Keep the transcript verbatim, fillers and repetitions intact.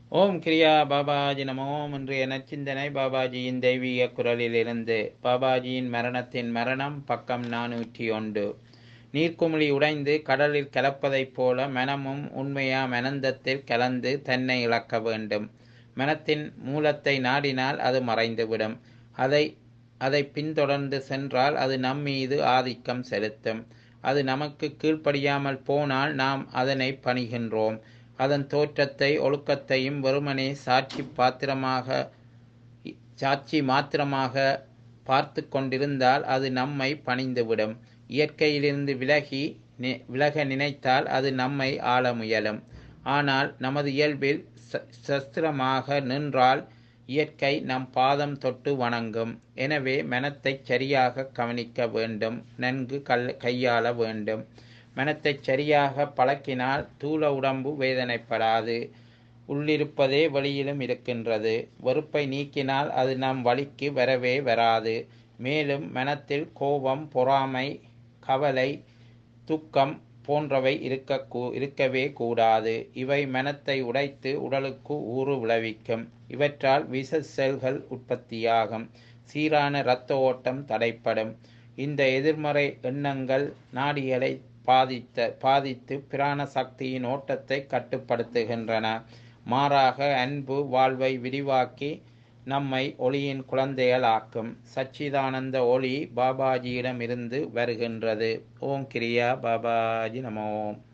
ஓம் கிரியா பாபாஜி நமோ. இன்றைய நச்சிந்தனை பாபாஜியின் தெய்வீக குரலிலிருந்து. பாபாஜியின் மரணத்தின் மரணம், பக்கம் நானூற்றி ஒன்று. நீர்க்குமிழி உடைந்து கடலில் கலப்பதைப் போல மனமும் உண்மையா மனந்தத்தில் கலந்து தன்னை இழக்க வேண்டும். மனத்தின் மூலத்தை நாடினால் அது மறைந்துவிடும். அதை அதை பின்தொடர்ந்து சென்றால் அது நம்மீது ஆதிக்கம் செலுத்தும். அது நமக்கு கீழ்ப்படியாமல் போனால் நாம் அதனை பணிகின்றோம். அதன் தோற்றத்தை ஒழுக்கத்தையும் வெறுமனே சாட்சி பாத்திரமாக சாட்சி மாத்திரமாக பார்த்து கொண்டிருந்தால் அது நம்மை பணிந்துவிடும். இயற்கையிலிருந்து விலகி விலக நினைத்தால் அது நம்மை ஆள முயலும். ஆனால் நமது இயல்பில் சஸ்திரமாக நின்றால் இயற்கை நம் பாதம் தொட்டு வணங்கும். எனவே மனத்தை சரியாக கவனிக்க வேண்டும், நன்கு கல் கையாள வேண்டும். மனத்தை சரியாக பழக்கினால் தூள உடம்பு வேதனைப்படாது. உள்ளிருப்பதே வெளியிலும் இருக்கின்றது. வெறுப்பை நீக்கினால் அது நம் வழிக்கு வரவே வராது. மேலும் மனத்தில் கோபம், பொறாமை, கவலை, துக்கம் போன்றவை இருக்க இருக்கவே கூடாது. இவை மனத்தை உடைத்து உடலுக்கு ஊறு விளைவிக்கும். இவற்றால் விஷ செல்கள் உற்பத்தியாகும். சீரான இரத்த ஓட்டம் தடைப்படும். இந்த எதிர்மறை எண்ணங்கள் நாடிகளை பாதித்த பாதித்து பிராண சக்தியின் ஓட்டத்தை கட்டுப்படுத்துகின்றன. மாறாக அன்பு வாழ்வை விரிவாக்கி நம்மை ஒளியின் குழந்தைகள் ஆக்கும். சச்சிதானந்த ஒளி பாபாஜியிடம் இருந்து வருகின்றது. ஓம் கிரியா பாபாஜி நமோ.